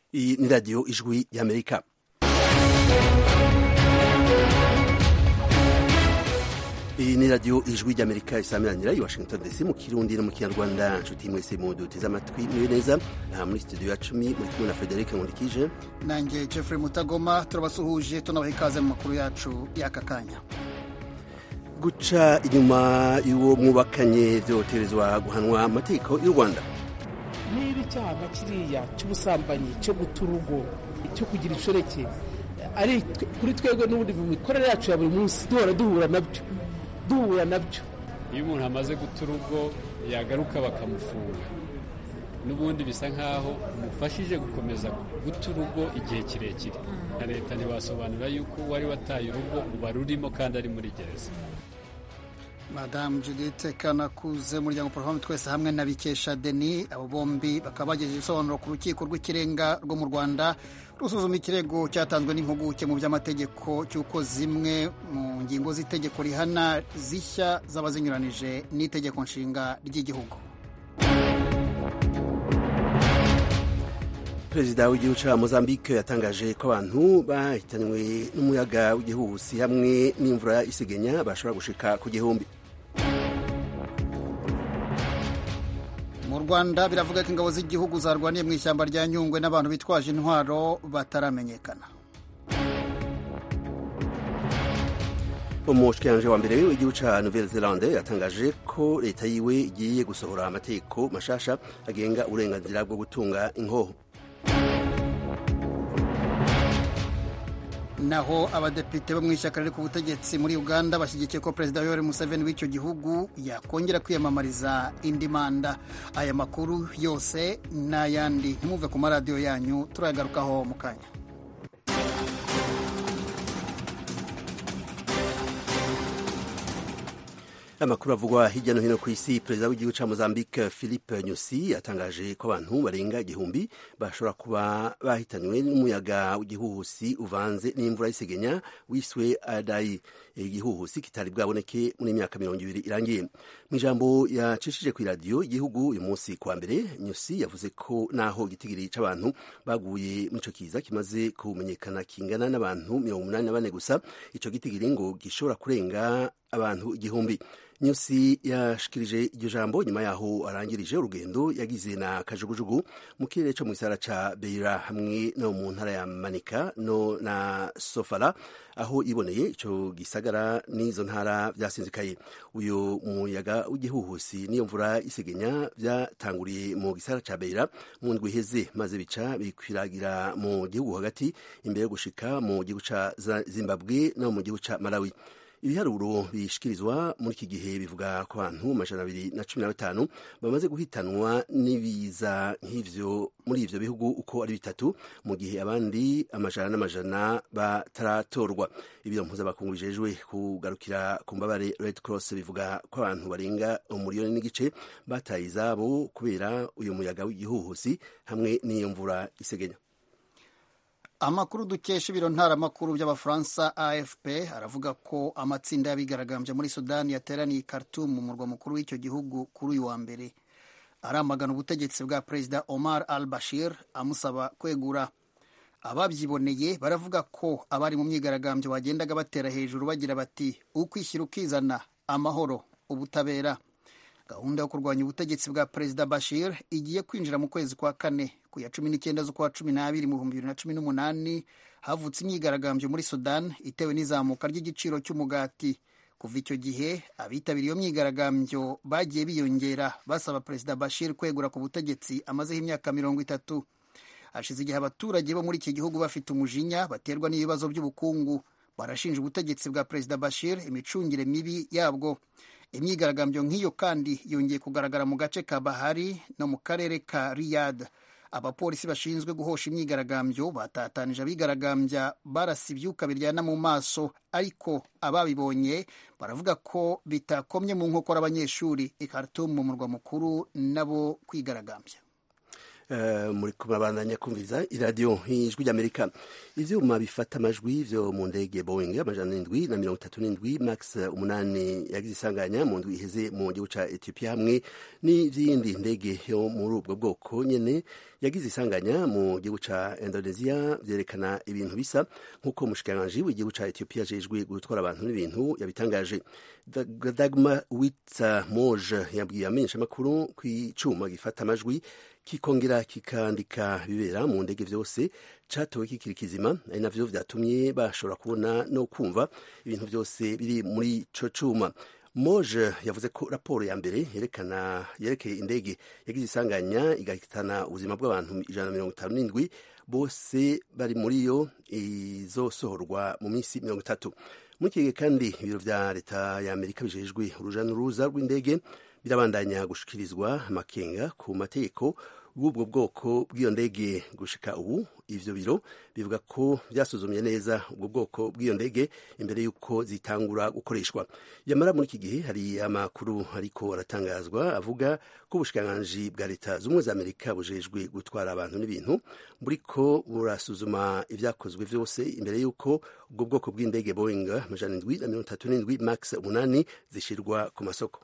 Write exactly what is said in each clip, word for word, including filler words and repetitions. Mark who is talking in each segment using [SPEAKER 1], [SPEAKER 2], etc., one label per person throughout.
[SPEAKER 1] Iyi ni radiyo ijwi y'Amerika. Iyi ni radiyo ijwi ry'Amerika isamiranyira i Washington D C mu Kirundi no mu Kinyarwanda. Nshuti mwese muduteze amatwi mwe neza aha muri studio ya cumi muri kumwe na Frederic Nkundikije
[SPEAKER 2] nanjye Jeffrey Mutagoma. Turabasuhuje tunabaha ikaze mu makuru yacu y'aka kanya.
[SPEAKER 1] Guca inyuma y'uwo mwubakanye vyoterezwa guhanwa amategeko y'u Rwanda.
[SPEAKER 3] Niba icyaha kiriya cy'ubusambanyi cyo guta urugo cyo kugira inshoreke ari kuri twebwe n'ubundi mu mikorere yacu ya buri munsi duhora duhura nabyo duhura nabyo
[SPEAKER 4] iyo umuntu amaze guta urugo yagaruka bakamufunga n'ubundi bisa nkaho umufashije gukomeza guta urugo igihe kirekire na leta ntibasobanura yuko wari wataye urugo uba rurimo kandi ari muri gereza.
[SPEAKER 2] Madame Judith Kanakuze umuryango Porofame Twese hamwe na Bikesha Denis, abo bombi bakaba bagejeje ibisobanuro ku rukiko rw'ikirenga rwo mu Rwanda rusuzuma ikirego cyatanzwe n'impuguke mu by'amategeko cy'uko zimwe mu ngingo z'itegeko rihana zishya zaba zinyuranije n'itegeko nshinga ry'igihugu.
[SPEAKER 1] Perezida w'igihugu ca Mozambique yatangaje ko abantu bahitanywe n'umuyaga w'igihuhusi hamwe n'imvura isegenya bashobora gushika ku gihumbi.
[SPEAKER 2] Mu Rwanda biravuga ko ingabo z'igihugu zarwaniye mu ishyamba rya Nyungwe n'abantu bitwaje intwaro bataramenyekana.
[SPEAKER 1] Umushikiranganje wa mbere w'igihugu ca Nouvelle-Zélande yatangaje ko leta yiwe igiye gusohora amategeko mashasha agenga uburenganzira bwo gutunga inkoho.
[SPEAKER 2] Naho abadepite bo mu ishyaka riri ku butegetsi muri Uganda bashyigikiye ko Perezida Yoweri Museveni w'icyo gihugu yakongera kwiyamamariza indi manda. Aya makuru yose n'ayandi ntimuve ku maradiyo yanyu, turayagarukaho mu kanya.
[SPEAKER 1] Amakuru avugwa hirya no hino ku isi. Perezida w'igihugu ca Mozambique Philippe Nyusi yatangaje ko abantu barenga igihumbi bashobora kuba bahitanywe n'umuyaga w'igihuhusi uvanze n'imvura y'isegenya wiswe Adai, igihuhusi kitari bwaboneke muri imyaka mirongo ibiri irangiye. Mu ijambo yacishije ku radio igihugu uyu munsi kwa mbere, Nyusi yavuze ko naho igitigiri c'abantu baguye muri ico kiza kimaze kumenyekana kingana n'abantu mirongo umunani na bane gusa, ico gitigiri ngo gishobora kurenga abantu igihumbi. Nyusi yashikirije iryo jambo nyuma yaho arangirije urugendo yagize na kajugujugu mu kirere cyo mu gisagara ca Beira hamwe no mu ntara ya Manica no na Sofala, aho iboneye ico gisagara n'izo ntara vyasinzikaye. Uyu muyaga w'igihuhusi niyo mvura isegenya vyatanguriye mu gisagara ca Beira mu ndwi iheze, maze bica bikwiragira mu gihugu hagati imbere yo gushika mu gihugu ca Zimbabwe no mu gihugu ca Malawi. Ibiharuro bishikirizwa muri iki gihe bivuga ko abantu amajana abiri na cumi na batanu bamaze guhitanwa n'ibiza nk'ivyo muri ivyo bihugu uko ari bitatu, mu gihe abandi amajana n'amajana bataratorwa. Ibiro mpuzamakungu bijejwe kugarukira ku mbabare Red Cross bivuga ko abantu barenga umuriyoni n'igice bataye izabo kubera uyu muyaga w'igihuhusi hamwe n'iyo mvura isegenya.
[SPEAKER 2] Amakuru dukesha ibiro ntaramakuru by'Abafaransa A F P aravuga ko amatsinda y'abigaragambya muri Sudani yateraniye i Khartoum mu murwa mukuru w'icyo gihugu kuri uyu wa mbere, aramagana ubutegetsi bwa Perezida Omar al-Bashir amusaba kwegura. Ababyiboneye baravuga ko abari mu myigaragambyo bagendaga batera hejuru bagira bati ukwishyira ukizana, amahoro, ubutabera. Gahunda yo kurwanya ubutegetsi bwa Perezida Bashir igiye kwinjira mu kwezi kwa kane. Ku ya cumi n'icyenda z'ukwa cumi n'abiri mu bihumbi bibiri na cumi n'umunani havutse imyigaragambyo muri Sudan itewe n'izamuka ry'igiciro cy'umugati. Kuva icyo gihe abitabiriye iyo myigaragambyo bagiye biyongera basaba Perezida Bashir kwegura ku butegetsi amazeho imyaka mirongo itatu. Hashize igihe abaturage bo muri iki gihugu bafite umujinya baterwa n'ibibazo by'ubukungu, barashinja ubutegetsi bwa Perezida Bashir imicungire mibi yabwo. Imyigaragambyo nk'iyo kandi yongeye kugaragara mu gace ka Bahari no mu karere ka Riyadh. Abapolisi bashinzwe guhosha imyigaragambyo batatanije abigaragambya barasa ibyuka biryana mu maso, ariko ababibonye baravuga ko bitakomye mu nkokora abanyeshuri i Khartoum mu murwa mukuru nabo kwigaragambya.
[SPEAKER 1] Uh, muri kumabandanya kumviriza iradiyo ijwi ry'Amerika. Ivyuma bifata amajwi vyo mu ndege Boeing amajana indwi na mirongo itatu n'indwi max umunani yagize isanganya mu ndwi iheze mu gihugu ca Ethiopia hamwe n'izindi ndege yo muri ubwo bwoko nyene yagize isanganya mu gihugu ca Indonesia vyerekana ibintu bisa nk'uko umushikiranganji w'igihugu ca Ethiopia ajejwe gutwara abantu n'ibintu yabitangaje. Dagmar Witsa-Moje yabwiye amenyeshamakuru kw'icuma gifata amajwi kikongera kikandika bibera mu ndege vyose catowe kikiri kizima, ari navyo vyatumye bashobora kubona no kumva ibintu vyose biri muri ico cuma. Moje yavuze ko raporo ya mbere yerekana yerekeye indege yagize isanganya igahitana ubuzima bw'abantu ijana na mirongo itanu n'indwi bose bari muri yo izosohorwa mu minsi mirongo itatu. Muri iki gihe kandi ibiro vya leta ya Amerika bijejwe uruja n'uruza rw'indege birabandanya gushikirizwa amakenga ku mategeko bw'ubwo bwoko bw'iyo ndege. Gushika ubu ivyo biro bivuga ko vyasuzumye neza ubwo bwoko bw'iyo ndege imbere y'uko zitangura gukoreshwa. Yamara muri iki gihe hari amakuru ariko aratangazwa avuga ko ubushikiranganji bwa leta z'ubumwe za Amerika bujejwe gutwara abantu n'ibintu buriko burasuzuma ivyakozwe vyose imbere y'uko ubwo bwoko bw'indege Boeing amajana indwi na mirongo itatu n'indwi max umunani zishirwa ku masoko.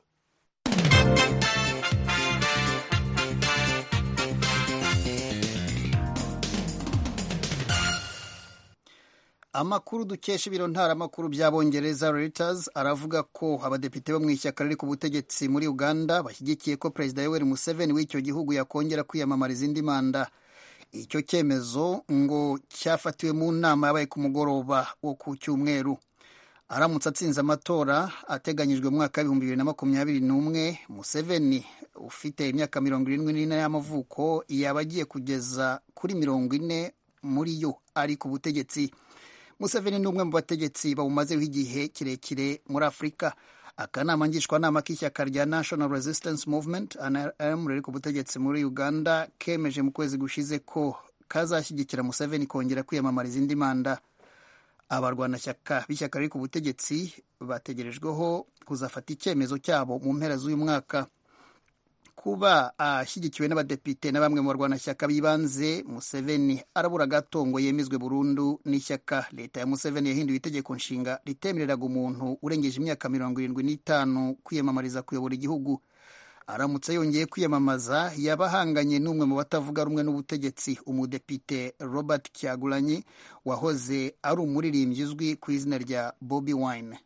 [SPEAKER 2] Amakuru dukesha ibiro ntaramakuru by'Abongereza Reuters aravuga ko abadepite bo mu ishyaka riri ku butegetsi muri Uganda bashyigikiye ko Perezida Yoweri Museveni w'icyo gihugu yakongera kwiyamamariza indi manda. Icyo cyemezo ngo cyafatiwe mu nama yabaye ku mugoroba wo ku cyumweru. Aramutse atsinze amatora ateganyijwe mu mwaka w'ibihumbi bibiri na makumyabiri n'umwe, Museveni ufite imyaka mirongo irindwi n'ine y'amavuko yaba agiye kugeza kuri mirongo ine muri yo ari ku butegetsi. Museveni ni umwe mu bategetsi bawumazeho igihe kirekire muri Afurika. Akanama ngishwanama k'ishyaka rya National Resistance Movement N R M riri ku butegetsi muri Uganda kemeje mu kwezi gushize ko kazashyigikira Museveni kongera kwiyamamariza indi manda. Abarwanashyaka b'ishyaka riri ku butegetsi bategerejweho kuzafata icyemezo cyabo mu mpera z'uyu mwaka. Kuba ashyigikiwe n'abadepite na bamwe mu barwanashyaka bibanze, Museveni arabura gato ngo yemezwe burundu n'ishyaka. Leta ya Museveni yahinduye itegeko nshinga ritemereraga umuntu urengeje imyaka mirongo irindwi n'itanu kwiyamamariza kuyobora igihugu. Aramutse yongeye kwiyamamaza yaba ahanganye n'umwe mu batavuga rumwe n'ubutegetsi, umudepite Robert Kyagulanyi wahoze ari umuririmbyi uzwi ku izina rya Bobi Wine.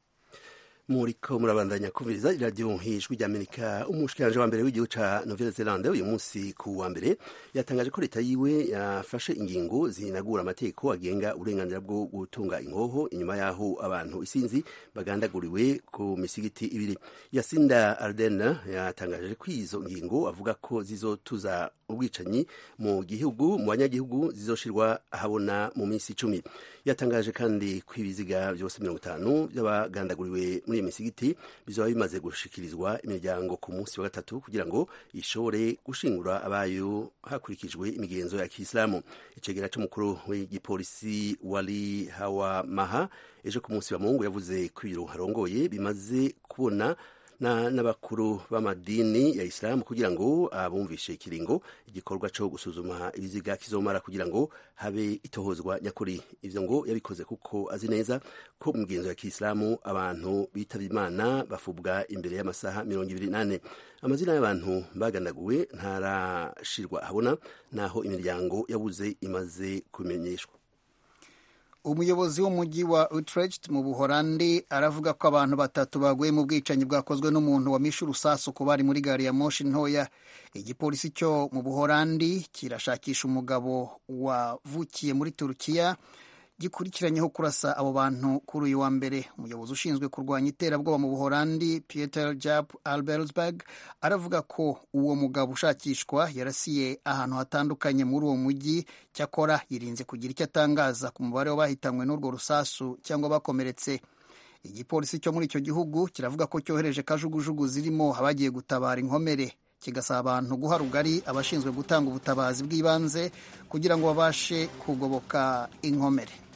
[SPEAKER 1] Muriko murabandanya kumviriza iradiyo ijwi ry'Amerika. Umushikiranganje wa mbere w'igihugu ca Nouvelle Zelande uyu munsi ku wa mbere yatangaje ko leta yiwe yafashe ingingo zinagura amategeko agenga uburenganzira bwo gutunga ingoho inyuma yaho abantu isinzi bagandaguriwe ku misigiti ibiri. Jacinda Ardern yatangaje ko izo ngingo avuga ko zizotuza ubwicanyi mu gihugu mu banyagihugu zizoshirwa ahabona mu minsi icumi. Yatangaje kandi ko ibiziga byose mirongo itanu by'abagandaguriwe muri iyo misigiti bizaba bimaze gushikirizwa imiryango ku munsi wa gatatu kugira ngo ishobore gushingura abayo hakurikijwe imigenzo ya Kiislamu. Icegera c'umukuru w'igipolisi Wali Hawamaha ejo ku munsi wa Mungu yavuze ko ibiro harongoye bimaze kubona na n'abakuru b'amadini ya Islam kugira ngo abumvishe ikiringo igikorwa cyo gusuzuma ibiziga kizomara kugira ngo habe itohozwa nyakuri. Ivyo ngo yabikoze kuko azi neza ko mu migenzo ya Kiislamu abantu bitavye Imana bafubwa imbere y'amasaha mirongo ibiri n'ane. Amazina y'abantu bagandaguwe ntarashirwa ahabona naho imiryango yabuze imaze kumenyeshwa.
[SPEAKER 2] Umuyobozi w'umujyi wa Utrecht mu Buholandi aravuga ko abantu batatu baguye mu bwicanyi bwakozwe n'umuntu wamishe urusasu ku bari muri gari ya moshi ntoya. Igipolisi cyo mu Buholandi kirashakisha umugabo wavukiye muri Turukiya gikurikiranyeho kurasa abo bantu kuri uyu wa mbere. Umuyobozi ushinzwe kurwanya iterabwoba mu Buholandi Peter Jaap Albersberg aravuga ko uwo mugabo ushakishwa yarasiye ahantu hatandukanye muri uwo mujyi, cyakora yirinze kugira icyo atangaza ku mubare w'abahitanywe n'urwo rusasu cyangwa bakomeretse. Igipolisi cyo muri icyo gihugu kiravuga ko cyohereje kajugujugu zirimo abagiye gutabara inkomere, kigasaba abantu guha rugari abashinzwe gutanga ubutabazi bw'ibanze kugira ngo babashe kugoboka inkomere.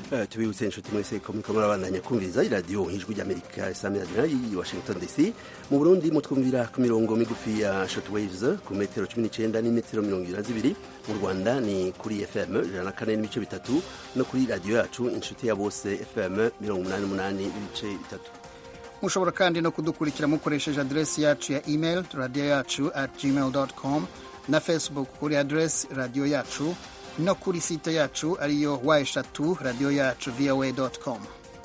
[SPEAKER 1] Uh, tubibutse inshuti mwese ko muriko murabandanya kumviriza iradiyo ijwi ry'Amerika isamirana i Washington D C. Mu Burundi mutwumvira ku mirongo migufi ya shortwaves ku metero cumi n'icenda n'imetero mirongo ibiri na zibiri. Mu Rwanda ni kuri F M ijana na kane n'ibice bitatu no kuri radiyo yacu inshuti ya bose F M mirongo umunani n'umunani n'ibice bitatu.
[SPEAKER 2] Mushobora kandi no kudukurikira mukoresheje adresi yacu ya email radio yacu at gmail dot com na Facebook kuri adresi radio yacu no kuri site yacu ariyo wa eshatu radio yacu voa dot com.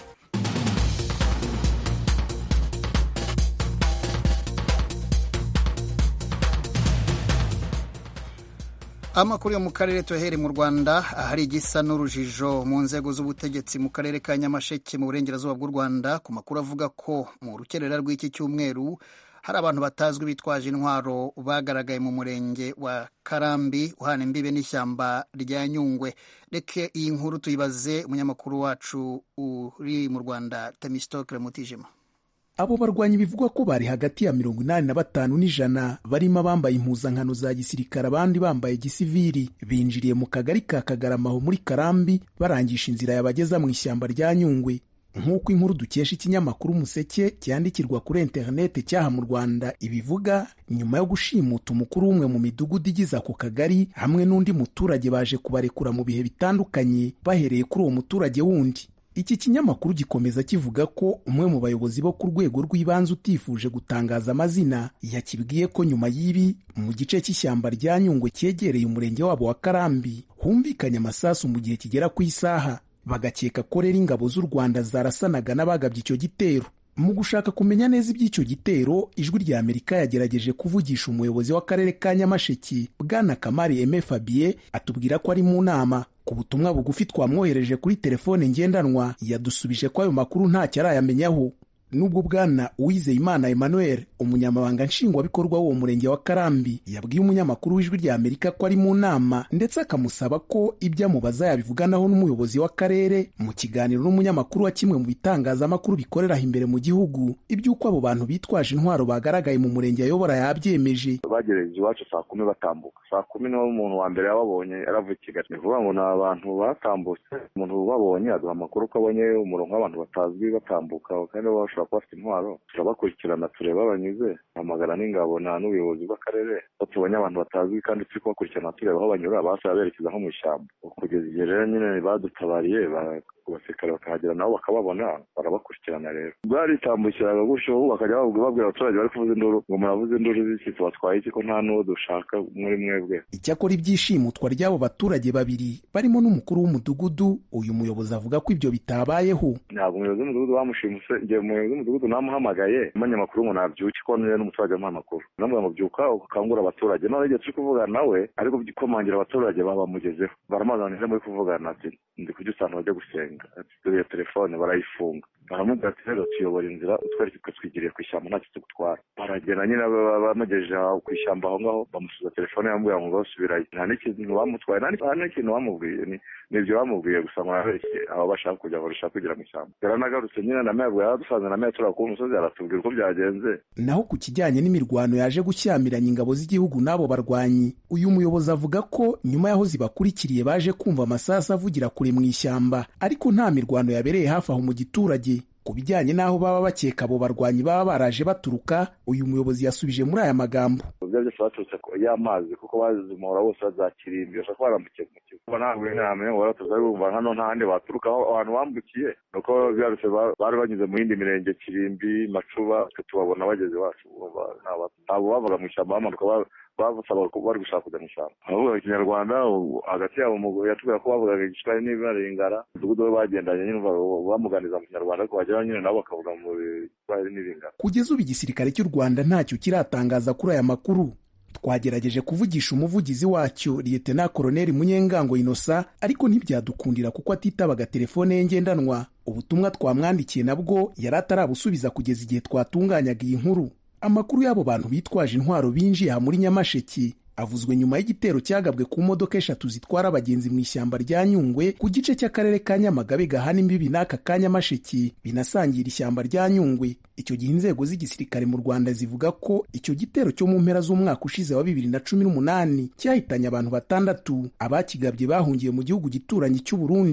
[SPEAKER 2] Amakuru yo mu karere tuhere mu Rwanda ahari igisa n'urujijo mu nzego z'ubutegetsi mu karere ka Nyamasheke mu burengerazuba bw'u Rwanda ku makuru avuga ko mu rukerera rw'iki cyumweru hari abantu batazwi bitwaje intwaro bagaragaye mu murenge wa Karambi uhana imbibe n'ishyamba rya Nyungwe. Reke iyi nkuru tuyibaze umunyamakuru wacu uri mu Rwanda Temistokle Mutijima.
[SPEAKER 5] Abo barwanyi bivugwa ko bari hagati ya mirongo inani na batanu n'ijana barimo abambaye impuzankano za gisirikare abandi bambaye gisivili binjiriye mu kagari ka Kagaramaho muri Karambi barangisha inzira yabageza mu ishyamba rya Nyungwe. Nk'uko inkuru dukesha ikinyamakuru Umuseke cyandikirwa kuri interineti cyaha mu Rwanda ibivuga, nyuma yo gushimuta umukuru umwe mu midugudu igize ako kagari hamwe n'undi muturage baje kubarekura mu bihe bitandukanye bahereye kuri uwo muturage wundi. Iki kinyamakuru gikomeza kivuga ko umwe mu bayobozi bo ku rwego rw'ibanze utifuje gutangaza amazina yakibwiye ko nyuma y'ibi mu gice cy'ishyamba rya Nyungwe cyegereye umurenge wabo wa Karambi humvikanye amasasu mu gihe kigera ku isaha, bagakeka ko rero ingabo z'u Rwanda zarasanaga n'abagabye icyo gitero. Mu gushaka kumenya neza iby'icyo gitero, ijwi rya Amerika yagerageje kuvugisha umuyobozi w'akarere ka Nyamasheke Bwana Kamari Aime Fabien atubwira ko ari mu nama. Ku butumwa bugufi twamwohereje kuri telefone ngendanwa yadusubije ko ayo makuru ntacyo arayamenyaho. Nubwo Bwana Uwizeyimana Emmanuel umunyamabanga nshingwabikorwa w'uwo murenge wa Karambi yabwiye umunyamakuru w'ijwi rya Amerika ko ari mu nama ndetse akamusaba ko ibyo amubaza yabivuganaho n'umuyobozi w'akarere mu kiganiro n'umunyamakuru wa kimwe mu bitangazamakuru bikorera imbere mu gihugu, iby'uko abo bantu bitwaje intwaro bagaragaye mu murenge ayobora yabyemeje.
[SPEAKER 6] Bagereje iwacu saa kumi batambuka saa kumi n'uwo umuntu wa mbere yababonye yaravuye Kigali. Bivuga ngo ni abantu batambutse, umuntu babonye aduha amakuru ko abonye umurongo w'abantu batazwi batambuka kandi bashobora kuba bafite intwaro. Turabakurikirana tureba abanyuze, hamagara n'ingabo na n'ubuyobozi bw'akarere batubonye abantu batazwi kandi turi kubakurikirana tureba aho banyura basaba berekeza nko mu ishyamba. Kugeza igihe rero nyine badutabariye abasirikare bakahagera nabo bakababona barabakurikirana. Rero baritambukiraga gutyo bakajya babwira abaturage bari kuvuza induru ngo muravuze induru z'iki, tubatwaye iki ko nta n'uwo dushaka muri mwebwe.
[SPEAKER 5] Icyakora ibyishimutwa ry'abo baturage babiri barimo n'umukuru w'umudugudu, uyu muyobozi avuga ko ibyo bitabayeho.
[SPEAKER 6] Ntabwo umuyobozi w'umudugudu bamushimuse, igihe umuyobozi w'umudugudu namuhamagaye umunyamakuru ngo nabyuke ko niwe n'umuturage amuhamakuru, namubwira ngo byuka ukangura abaturage. None igihe turi kuvugana nawe ariko byikomangira abaturage babamugezeho, baramazanije muri kuvugana ati ndi kujya usanga bajya gusenga, dore telefone barayifunga, baramubwira ati rero tuyobora inzira utwereke ko twigiriye ku ishyamba ntacyo tugutwara. Baragenda nyine bamugejeje ku ishyamba aho ngaho bamusubiza telefone yamubwira ngo basubirayo. Nta n'ikintu bamutwaye, nta n'ikintu bamubwiye, nibyo bamubwiye gusa ngo yabeshye abo bashaka kujya ngo bashaka kugira mu ishyamba. Yaranagarutse nyine na mebwe yaradusanze na mebwe turi ku musozi aratubwira uko byagenze.
[SPEAKER 5] Naho ku kijyanye n'imirwano yaje gushyamiranya ingabo z'igihugu n'abo barwanyi, uyu muyobozi avuga ko nyuma yaho zibakurikiriye baje kumva amasasu avugira kure mu ishyamba ariko nta mirwano yabereye hafi aho mu giturage. Ku bijyanye n'aho baba bakeka abo barwanyi baba baraje baturuka, uyu muyobozi yasubije muri aya magambo.
[SPEAKER 6] Ibyo byose baturutse y'amazi kuko bazimura bose bazakirimbi bashaka barambukiye mu kigo. Ntabwo namenye ngo batuzaye bumva hano nta handi baturuka aho abantu bambukiye, nuko byarutse bari banyuze mu yindi mirenge Kirimbi, Macuba, tubabona bageze iwacu. Ntabwo bavaga mu ishyamba bamanuka babasaba ko bari gushaka kujya mu ishyamba. Abavuga Ikinyarwanda hagati yabo umugabo yatubwira ko bavugaga Igiswahili n'Ibiringara, umudugudu we bagendanye nyine bamuganiza mu Kinyarwanda ariko bagera nyine nabo bakavuga mu Giswahili n'Ibiringara. Kugeza
[SPEAKER 5] ubu igisirikare cy'u Rwanda ntacyo kiratangaza kuri aya makuru. Twagerageje kuvugisha umuvugizi wacyo Lieutenant Colonel Munyengango Innocent ariko ntibyadukundira kuko atitabaga telefone ye ngendanwa. Ubutumwa twamwandikiye nabwo yari atarabusubiza kugeza igihe twatunganyaga iyi nkuru. Amakuru y'abo bantu bitwaje intwaro binjiye aha muri Nyamasheke avuzwe nyuma y'igitero cyagabwe ku modoka eshatu zitwara abagenzi mu ishyamba rya Nyungwe ku gice cy'akarere ka Nyamagabe gahana imbibi n'aka ka Nyamasheke binasangira ishyamba rya Nyungwe. Icyo gihe inzego z'igisirikare mu Rwanda zivuga ko icyo gitero cyo mu mpera z'umwaka ushize wa bibiri na cumi n'umunani cyahitanye abantu batandatu, abakigabye bahungiye mu gihugu gituranyi cy'u Burundi.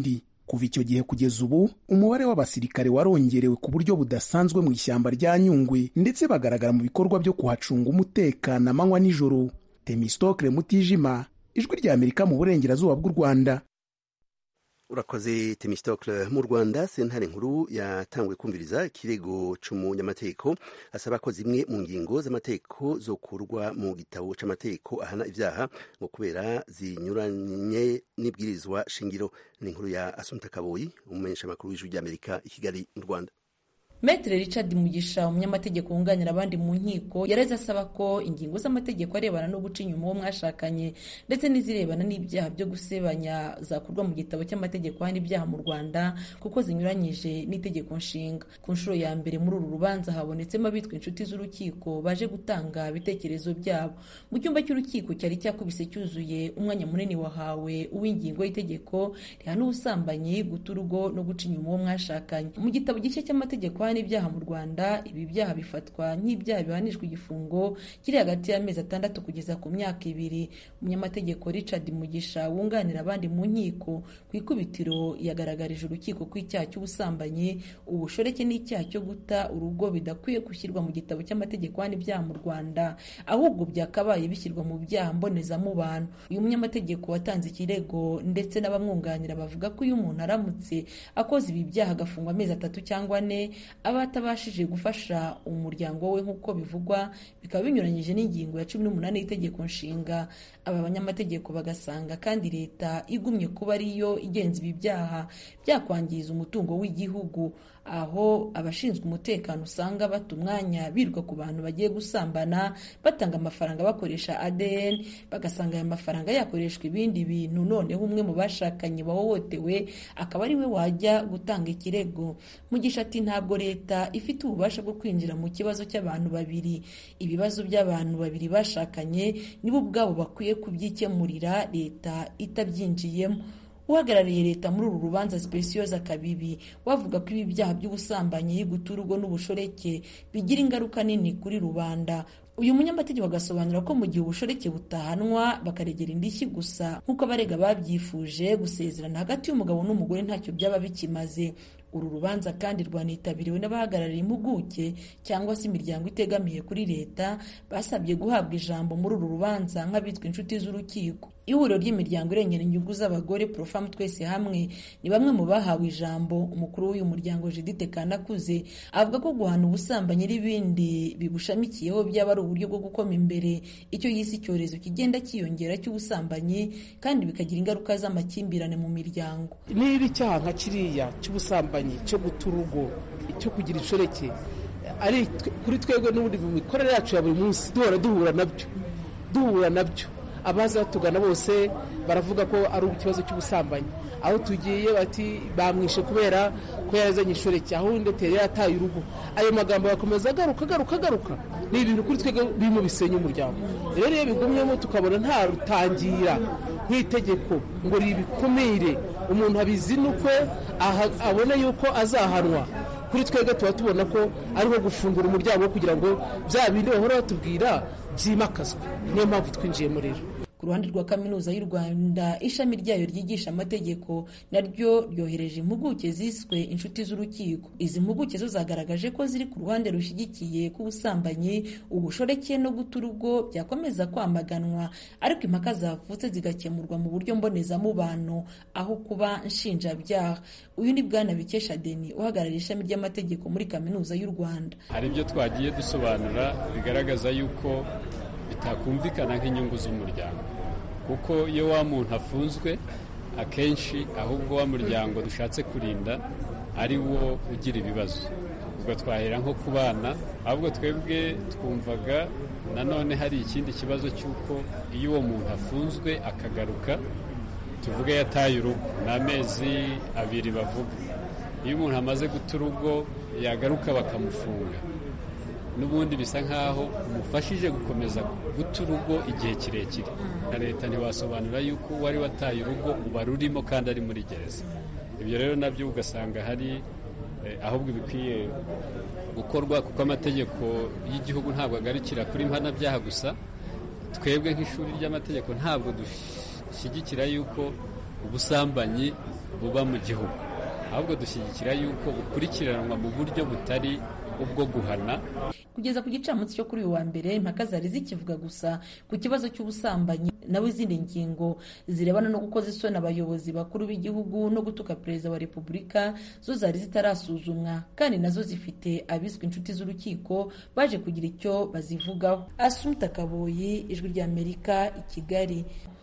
[SPEAKER 5] Kuva icyo gihe kugeza ubu umubare w'abasirikare warongerewe ku buryo budasanzwe mu ishyamba rya Nyungwe, ndetse bagaragara mu bikorwa byo kuhacunga umutekano amanywa n'ijoro. Temistokle Mutijima, Ijwi rya Amerika mu burengerazuba bw'u Rwanda.
[SPEAKER 1] Urakoze Temistokle. Mu Rwanda sentare nkuru yatanguye kumviriza ikirego c'umunyamategeko asaba ko zimwe mu ngingo z'amategeko zokurwa mu gitabo c'amategeko ahana ivyaha ngo kubera zinyuranye n'ibwirizwa shingiro. Ni inkuru ya Asumta Kaboyi, umumenyesha makuru w'Ijwi rya Amerika i Kigali mu Rwanda.
[SPEAKER 7] Maitre Richard Mugisha, umunyamategeko wunganira abandi mu nkiko, yareze asaba ko ingingo z'amategeko arebana no guca inyuma uwo mwashakanye ndetse n'izirebana n'ibyaha byo gusebanya zakurwa mu gitabo cy'amategeko ahana ibyaha mu Rwanda kuko zinyuranyije n'itegeko nshinga. Ku nshuro ya mbere muri uru rubanza habonetsemo abitwa inshuti z'urukiko baje gutanga ibitekerezo byabo. Mu cyumba cy'urukiko cyari cyakubise cyuzuye, umwanya munini wahawe uw'ingingo y'itegeko rihana ubusambanyi, guta urugo no guca inyuma uwo mwashakanye. Mu gitabo gishya cy'amategeko n'ibyaha mu Rwanda, ibi byaha bifatwa nk'ibyaha bihanishwa igifungo kiri hagati y'amezi atandatu kugeza ku myaka ibiri. Umunyamategeko Richard Mugisha wunganira abandi mu nkiko ku ikubitiro yagaragarije urukiko ko icyaha cy'ubusambanyi, ubushoreke n'icyaha cyo guta urugo bidakwiye gushyirwa mu gitabo cy'amategeko n'ibyaha mu Rwanda, ahubwo byakabaye bishyirwa mu byaha mbonezamubano. Uyu munyamategeko watanze ikirego ndetse n'abamwunganira bavuga ko iyo umuntu aramutse akoze ibi byaha agafungwa amezi atatu cyangwa ane aba atabashije gufasha umuryango we nk'uko bivugwa, bikaba binyuranyije n'ingingo ya cumi n'umunani y'itegeko nshinga. Aba banyamategeko bagasanga kandi leta igumye kuba ariyo igenza ibi byaha byakwangiza umutungo w'igihugu, aho abashinzwe umutekano usanga bata umwanya biruka ku bantu bagiye gusambana batanga amafaranga bakoresha A D N, bagasanga aya mafaranga yakoreshwa ibindi bintu, noneho umwe mu bashakanye bahohotewe akaba ari we wajya gutanga ikirego. Mugisha ati ntabwo leta ifite ububasha bwo kwinjira mu kibazo cy'abantu babiri. Ibibazo by'abantu babiri bashakanye nibo ubwabo bakwiye kubyikemurira, leta itabyinjiyemo. Uhagarariye leta muri uru rubanza Specioza Kabibi wavuga ko ibi byaha by'ubusambanyi, guta urugo n'ubushoreke bigira ingaruka nini kuri rubanda. Uyu munyamategeko agasobanura ko mu gihe ubushoreke butahanwa bakaregera indishyi gusa nk'uko abarega babyifuje, gusezerana hagati y'umugabo n'umugore ntacyo byaba bikimaze. Uru rubanza kandi rwanitabiriwe n'abahagarariye impuguke cyangwa se imiryango itegamiye kuri leta basabye guhabwa ijambo muri uru rubanza nk'abitwa inshuti z'urukiko. Ihuriro ry'imiryango irengera inyungu z'abagore Profam Twese Hamwe ni bamwe mu bahawe ijambo. Umukuru w'uyu muryango Judith Kanakuze avuga ko guhana ubusambanyi n'ibindi bibushamikiyeho byaba ari uburyo bwo gukoma imbere icyo yise icyorezo kigenda cyiyongera cy'ubusambanyi kandi bikagira ingaruka z'amakimbirane mu miryango.
[SPEAKER 3] Niba icyaha nka kiriya cy'ubusambanyi, cyo guta urugo, cyo kugira inshoreke ari kuri twebwe n'ubundi mu mikorere yacu ya buri munsi duhora duhura nabyo duhura nabyo abaza batugana bose baravuga ko ari ikibazo cy'ubusambanyi. Aho tugiye bati bamwishe kubera ko yazanye inshoreke, aho undi tere yataye urugo. Ayo magambo yakomeza agaruka agaruka agaruka, ni ibintu kuri twebwe birimo bisenya umuryango. Rero iyo bigumyemo tukabona nta rutangira nk'itegeko ngo ribikumire, umuntu abizinukwe abone yuko azahanwa, kuri twebwe tuba tubona ko ariho gufungura umuryango kugira ngo bya bindi bahora batubwira byimakazwe. Niyo mpamvu twinjiyemo rero.
[SPEAKER 7] Ku ruhande rwa Kaminuza y'u Rwanda, ishami ryayo ryigisha amategeko naryo ryohereje impuguke ziswe inshuti z'urukiko. Izi mpuguke zo zagaragaje ko ziri ku ruhande rushyigikiye ko ubusambanyi, ubushoreke no guta urugo byakomeza kwamaganwa, ariko impaka zavutse zigakemurwa mu buryo mbonezamubano aho kuba nshinjabyaha. Uyu ni Bwana Bikesha Deni uhagarariye ishami ry'amategeko muri Kaminuza y'u Rwanda.
[SPEAKER 4] Hari ibyo twagiye dusobanura bigaragaza yuko bitakumvikana nk'inyungu z'umuryango, kuko iyo wa muntu afunzwe akenshi ahubwo wa muryango dushatse kurinda ari wo ugira ibibazo. Ubwo twahera nko ku bana, ahubwo twebwe twumvaga nanone hari ikindi kibazo cy'uko iyo uwo muntu afunzwe akagaruka, tuvuge yataye urugo n'amezi abiri bavuga, iyo umuntu amaze guta urugo yagaruka bakamufunga, n'ubundi bisa nkaho umufashije gukomeza guta urugo igihe kirekire. Na leta ntiwasobanura yuko wari wataye urugo uba rurimo kandi ari muri gereza. Ibyo rero nabyo ugasanga hari eh, ahubwo bikwiye gukorwa, kuko amategeko y'igihugu ntabwo agarukira kuri mpanabyaha gusa. Twebwe nk'ishuri ry'amategeko ntabwo dushyigikira yuko ubusambanyi buba mu gihugu, ahubwo dushyigikira yuko bukurikiranwa mu buryo butari ubwo guhana.
[SPEAKER 7] Kugeza ku gicamunsi cyo kuri uyu wa mbere, impaka zari zikivuga gusa ku kibazo cy'ubusambanyi, nawe izindi ngingo zirebana no gukoza isoni abayobozi bakuru b'igihugu no gutuka perezida wa repubulika zo zari zitarasuzumwa, kandi nazo zifite abiswe inshuti z'urukiko baje kugira icyo bazivugaho. Asumta Kaboyi, Ijwi ry'Amerika, i Kigali.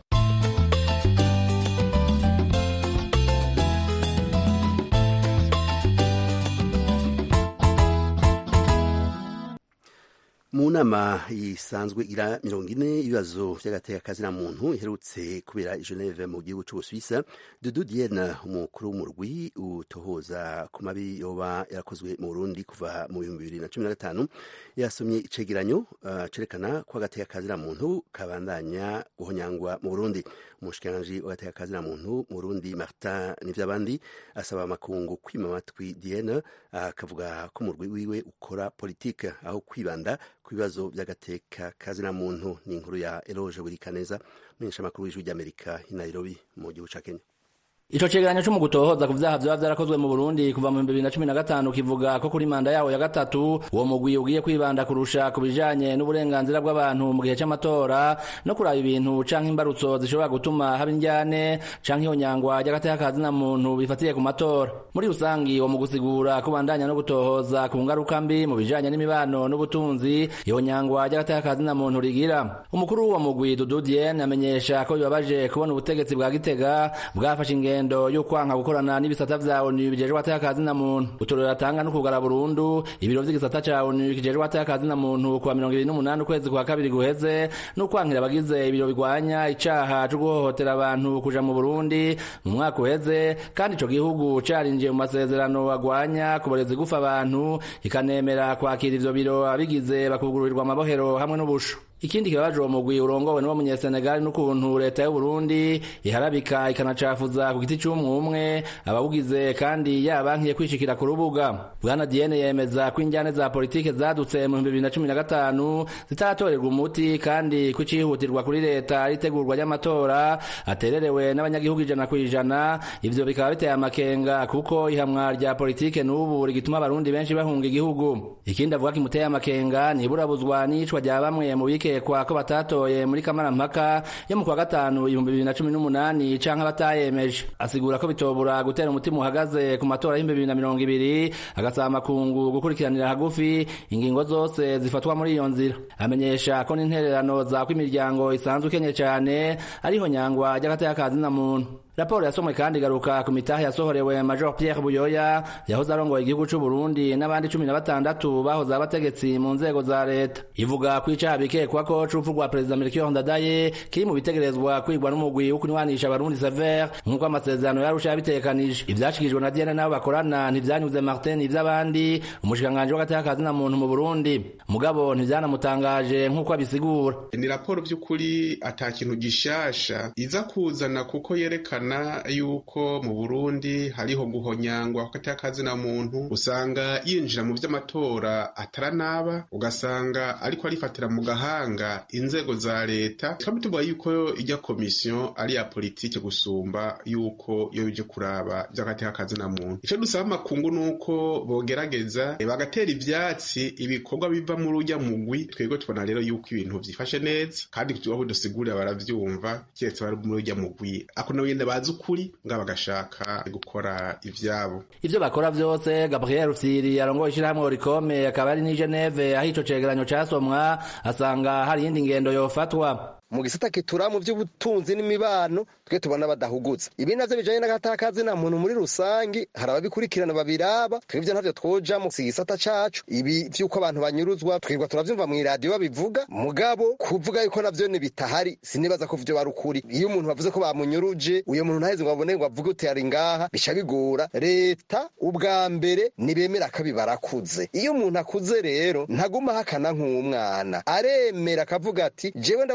[SPEAKER 1] Mu nama isanzwe ira mirongo ine ibibazo vy'agateka na muntu iherutse kubera i Geneve mu gihugu c'Ubusuwisa, Dudu Diene, umukuru w'umurwi utohoza ku mabi yoba yarakozwe mu Burundi kuva mu bihumbi bibiri na cumi na gatanu, yasomye icegeranyo uh, cerekana ko agateka na muntu kabandanya guhonyangwa mu Burundi. Umushikiranganji w'agateka na muntu mu Burundi, Martin Nivyabandi, asaba amakungu kwima amatwi Diene, akavuga ko umurwi wiwe ukora politike aho kwibanda ku bibazo by'agateka kazina muntu. Ni inkuru ya Eloge Burikaneza, umumenyeshamakuru w'Ijwi ry'Amerika i Nairobi mu gihugu ca Kenya.
[SPEAKER 8] Ico cegeranyo cyo mu gutohoza ku vyaha vyoba vyarakozwe mu Burundi kuva mu bihumbi bibiri na cumi na gatanu kivuga ko kuri manda yawo ya gatatu uwo mugwi ugiye kwibanda kurusha ku bijanye n'uburenganzira bw'abantu mu gihe c'amatora no kuraba ibintu canke imbarutso zishobora gutuma haba indyane canke ihonyangwa ry'agateka kazina muntu bifatiye ku matora. Muri rusangi uwo mugwi usigura ko bandanya no gutohoza ku ngaruka mbi mu bijanye n'imibano n'ubutunzi ihonyangwa ry'agateka kazina muntu rigira. Umukuru w'uwo mugwi, Dudu Diene, amenyesha ko bibabaje kubona ubutegetsi bwa Gitega bwafashe ingendo yo kwanka gukorana n'ibisata vya O N U bijejwe agateka kazina muntu. Utorero atanga no kugara burundu ibiro vy'igisata ca O N U kijejwe agateka kazina muntu kuwa mirongo ibiri n'umunani ukwezi kwa kabiri guheze, no kwankira abagize ibiro bigwanya icaha co guhohotera abantu kuja mu Burundi mu mwaka uheze, kandi ico gihugu carinjiye mu masezerano agwanya kuboreza gufa abantu, ikanemera kwakira ivyo biro abigize bakugururirwa amabohero hamwe n'ubusho. Ikindi kibabaje uwo mugwi urongowe n'uwo munyesenegali n'ukuntu leta y'u Burundi iharabika ikanacafuza ku giti c'umwe abawugize, kandi yabankiye kwishikira ku rubuga. Bwana Diene yemeza ko injyane za politike zadutse mu bihumbi bibiri na cumi na gatanu zitaratorerwa umuti, kandi ko icihutirwa kuri leta ritegurwa ry'amatora atererewe n'abanyagihugu ijana kw'ijana. Ivyo bikaba biteye amakenga kuko ihamwa rya politike n'ubu rigituma abarundi benshi bahunga igihugu. Ikindi avuga kimuteye amakenga ni iburabuzwa n'icwa rya bamwe mu bike kwa ko batatoye muri kamarampaka yo mu kwa gatanu ibihumbi bibiri na cumi n'umunani canke abatayemeje. Asigura ko bitobura gutera umutima uhagaze ku matora y'ibihumbi bibiri na mirongo ibiri, agasaba amakungu gukurikiranira hagufi ingingo zose zifatwa muri iyo nzira. Amenyesha ko n'intererano za kw'imiryango isanzwe ikenye cane ariho nyangwa ry'agateka kazina muntu. Raporo yasomwe kandi garuka ku mitahe yasohorewe Major Pierre Buyoya yahoze arongoye igihugu c'u Burundi n'abandi cumi na batandatu bahoze abategetsi mu nzego za leta. Ivuga ko icaha bikekwa ko c'urupfu rwa Perezida Melchior Ndadaye kiri mu bitegerezwa kwigwa n'umugwi wo kunywanisha abarundi Sever nk'uko amasezerano yarusha yabitekanije. Ivyashikijwe na Diene nabo bakorana ntivyanyuze Martin ivy'abandi, umushikiranganji w'agateka kazina muntu mu Burundi. Mugabo ntivyanamutangaje nk'uko abisigura.
[SPEAKER 9] Ni raporo by'ukuri ata kintu gishasha iza kuzana, kuko yerekana yuko mu Burundi hariho guhonyangwa agateka kazina muntu. Usanga yinjira mu vy'amatora ataranaba, ugasanga ariko arifatira mu gahanga inzego za leta. Tukaba tuvuga yuko ijya komisiyo ari ya politike gusumba yuko yo bije kuraba vy'agateka kazina muntu. Ico dusaba amakungu nuko bogerageza bagatera ivyatsi ibikorwa biva muri urya mugwi. Twebwe tubona rero yuko ibintu vyifashe neza, kandi tubaho dusigurira baravyumva, kiretse bari muri urya mugwi ako nawende bazi ukuri nga bagashaka gukora ivyabo.
[SPEAKER 8] Ivyo bakora vyose, Gabriel Rufyiri arongoye ishirahamwe Oricome akaba ari ni Geneve aho ico cegeranyo casomwa, asanga hari iyindi ngendo yofatwa.
[SPEAKER 10] Mu gisata kitura mu by'ubutunzi n'imibano twe tubona badahugutse. Ibi navyo bijanye n'agateka kazina muntu muri rusangi hari ababikurikirana babiraba, twebwe ntavyo twoja mu gisata cacu. Ibi vyuko abantu banyuruzwa twirwa turavyumva mu radio babivuga, mugabo kuvuga yuko navyo ni bitahari sinibaza ko vyo barukuri. Iyo umuntu bavuze ko bamunyuruje, uyo muntu ntaheze ngo abone ngo avuge uti ari ngaha, bisha bigora. Leta ubwa mbere nibemera akabi barakuze. Iyo umuntu akuze rero ntaguma hakana nk'umwana, aremera akavuga ati jewe ndabona ko hari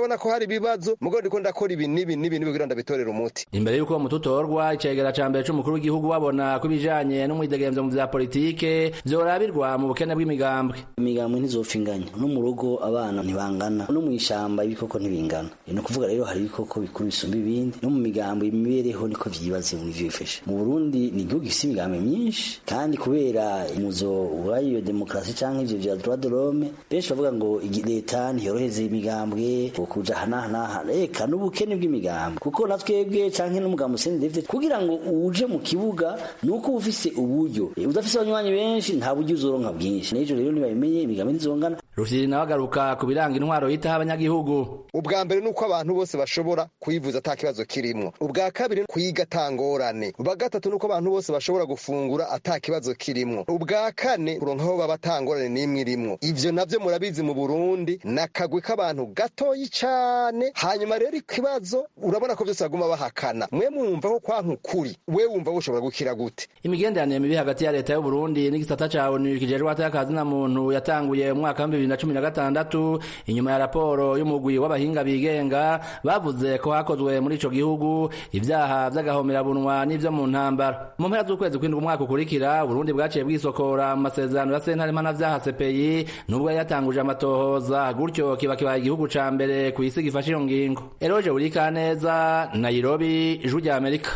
[SPEAKER 10] ibibazo mugabo ndiko ndakora ibi nibi nibi nibi kugira ndabitorera umuti.
[SPEAKER 8] Imbere yuko uwo mututorwa icegera ca mbere c'umukuru w'igihugu babona ko ibijanye n'umwidegemvyo mu vya politike vyorabirwa mu bukene bw'imigambwe.
[SPEAKER 11] Imigambwe ntizofinganya no mu rugo abana ntibangana no mu ishamba ibikoko ntibingana. Ni kuvuga rero hari ibikoko bikuru bisumba ibindi no mu migambwe imibereho niko vyibaze muri vyifashe. Mu Burundi ni igihugu gifise imigambwe myinshi kandi kubera umuzo wayo demokrasi canke ivyo vya droit de l'homme benshi bavuga ngo leta ntiyoroheze imigambwe kuja hanahana reka n'ubukene bw'imigambwe kuko natwebwe canke n'umugambo Sende David kugira ngo uje mu kibuga nuko ufise uburyo udafise abanywanyi benshi nta buryo uzoronka bwinshi n'ejo rero nibabimenye imigambwe ntizongana.
[SPEAKER 8] Rufyiri nawe agaruka ku biranga intwaro yitaho abanyagihugu.
[SPEAKER 10] Ubwa mbere nuko abantu bose bashobora kuyivuza ata kibazo kirimwo. Ubwa kabiri kuyiga tangorane. Ubwa gatatu nuko abantu bose bashobora gufungura ata kibazo kirimwo. Ubwa kane kuronka aho baba tangorane n'imwe irimwo. Ivyo navyo murabizi mu Burundi nakagwe k'abantu gatoyi cane. Hanyuma rero ikibazo urabona ko byose baguma bahakana. Mwe mwumva ko kwanka ukuri we wumva ushobora gukira gute?
[SPEAKER 8] Imigenderanire mibi hagati ya leta y'u Burundi n'igisata ca O N U kijejwe atakazi na muntu yatanguye mu mwaka wa bibiri na cumi na gatandatu inyuma ya raporo y'umugwi w'abahinga bigenga bavuze ko hakozwe muri ico gihugu ivyaha vy'agahomerabunwa n'ivyo mu ntambara. Mu mpera z'ukwezi kw'indwi umwaka ukurikira Burundi bwaciye bwisokora mu masezerano ya sentare mpanavyaha C P I nubwo yatanguje amatohoza gutyo kiba kibaye igihugu ca mbere kw'isi gifashe iyo ngingo. Eroje Urikaneza, Nairobi, Ijwi rya Amerika.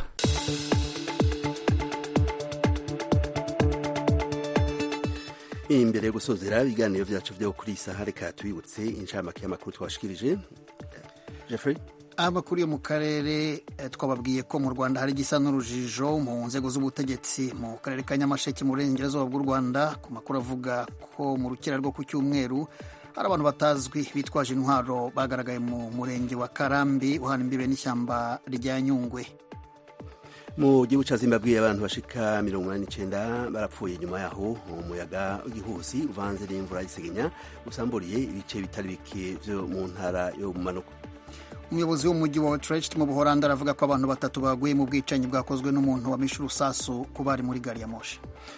[SPEAKER 1] Imbere yo gusozera ibiganiro vyacu vyo kuri isaha reka tubibutse incamake y'amakuru twashikirije. Jeffrey,
[SPEAKER 2] amakuru yo mu karere twababwiye ko mu Rwanda hari gisa n'urujijo mu nzego z'ubutegetsi mu karere ka Nyamasheke mu burengerazuba bw'u Rwanda ku makuru avuga ko mu rukera rwo ku cyumweru hari abantu batazwi bitwaje intwaro bagaragaye mu murenge wa Karambi uhana imbibe n'ishyamba rya Nyungwe.
[SPEAKER 1] Mu gihugu ca Zimbabwe abantu bashika mirongo inani n'icenda barapfuye nyuma yaho umuyaga w'igihuhusi uvanze n'imvura y'isegenya usamburiye ibice bitari bike vyo mu ntara yo mu manuko.
[SPEAKER 2] Umuyobozi w'umujyi wa Utrecht mu Buholandi aravuga ko abantu batatu baguye mu bwicanyi bwakozwe n'umuntu wamishe urusasu ku bari muri gari ya moshi.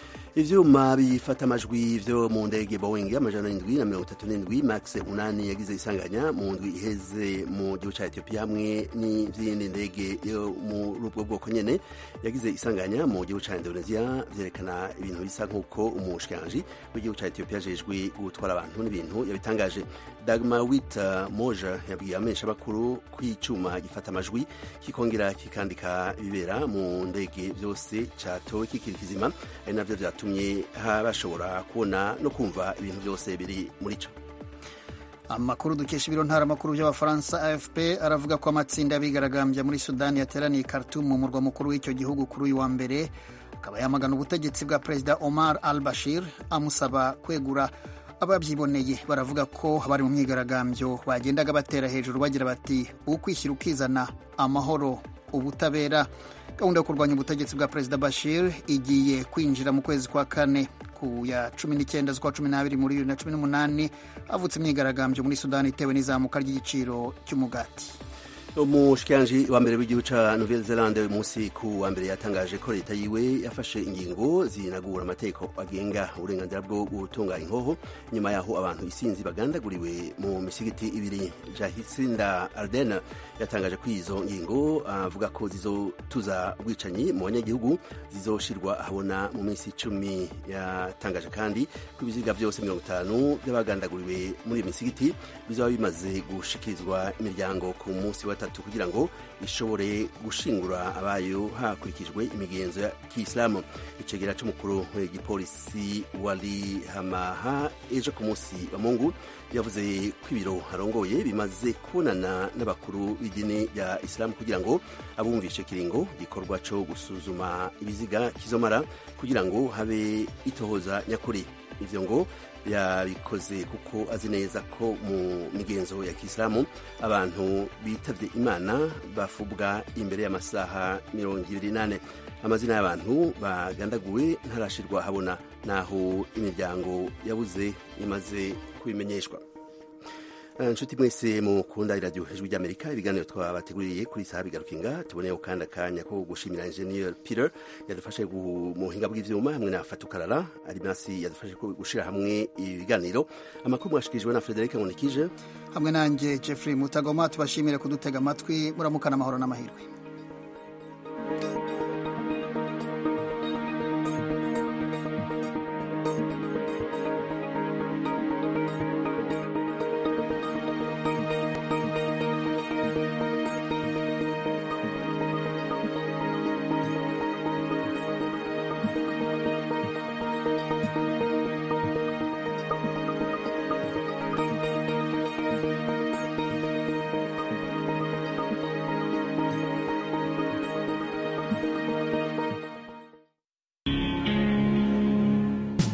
[SPEAKER 1] Ivyuma bifata amajwi vyo mu ndege Boeing amajana indwi na mirongo itatu n'indwi Max umunani yagize isanganya mu ndwi iheze mu gihugu ca Ethiopia hamwe n'izindi ndege yo mu rubwo bwoko nyene yagize isanganya mu gihugu ca Indonesia vyerekana ibintu bisa nk'uko umushikiranganji w'igihugu ca Ethiopia ajejwe gutwara abantu n'ibintu yabitangaje. Dagmawit Moja yabwiye amesha bakuru kw'icuma gifata amajwi kikongera kikandika ibibera mu ndege vyose catowe kikiri kizima ari navyo vyatumye bashobora kubona no kumva ibintu byose biri muri co.
[SPEAKER 2] Amakuru dukesha ibiro ntaramakuru by'Abafaransa A F P aravuga ko amatsinda abigaragambya muri Sudani yateraniye Khartoum mu murwa mukuru w'icyo gihugu kuri uyu wa mbere akaba yamagana ubutegetsi bwa Perezida Omar al-Bashir amusaba kwegura. Ababyiboneye baravuga ko bari mu myigaragambyo bagendaga batera hejuru bagira bati ukwishyira ukizana amahoro ubutabera. Gahunda yo kurwanya ubutegetsi bwa Perezida Bashir igiye kwinjira mu kwezi kwa kane ku ya cumi n'icyenda z'ukwa cumi n'abiri muri bibiri na cumi n'umunani havutse imyigaragambyo muri Sudani itewe n'izamuka ry'igiciro cy'umugati.
[SPEAKER 1] Umushikiranganji wa mbere w'igihugu ca Nouvelle Zelande uyu munsi ku wa mbere yatangaje ko leta yiwe yafashe ingingo zinagura amategeko agenga uburenganzira bwo gutunganya inkoho nyuma yaho abantu isinzi bagandaguriwe mu misigiti ibiri. Jacinda Ardern yatangaje ko izo ngingo avuga ko zizotuza ubwicanyi mu banyagihugu zizoshirwa ahabona mu minsi icumi. Yatangaje kandi ko ibiziga vyose mirongo itanu by'abagandaguriwe muri iyo misigiti bizaba bimaze gushikirizwa imiryango ku munsi wa tatu kugira ngo ishobore gushingura abayo hakurikijwe imigenzo ya Kiislamu. Icegera c'umukuru w'igipolisi Wali Hamaha ejo ku munsi wa Mungu yavuze ko ibiro harongoye bimaze kubonana n'abakuru b'idini ya Islam kugira ngo abumvishe kiringo gikorwa co gusuzuma ibiziga kizomara kugira ngo habe itohoza nyakuri. Ivyo ngo yabikoze kuko azi neza ko mu migenzo ya Kiislamu abantu bitavye Imana bafubwa imbere y'amasaha mirongo ibiri n'ane. Amazina y'abantu bagandaguwe ntarashirwa habona naho imiryango yabuze imaze kubimenyeshwa. inshuti mwese mukunda iradiyo ijwi ry'amerika ibiganiro twabateguriye kuri saha bigarukinga tuboneyeho kandi akanya ko gushimira engineer Peter yadufashe mu buhinga bw'ivyuma hamwe na Fatukarara Arimasi yadufashe gushira hamwe ibiganiro amakuru mwashikirijwe na Frederic Monikije
[SPEAKER 2] hamwe nanjye Jeffrey Mutagoma tubashimire kudutega amatwi muramukana amahoro n'amahirwe.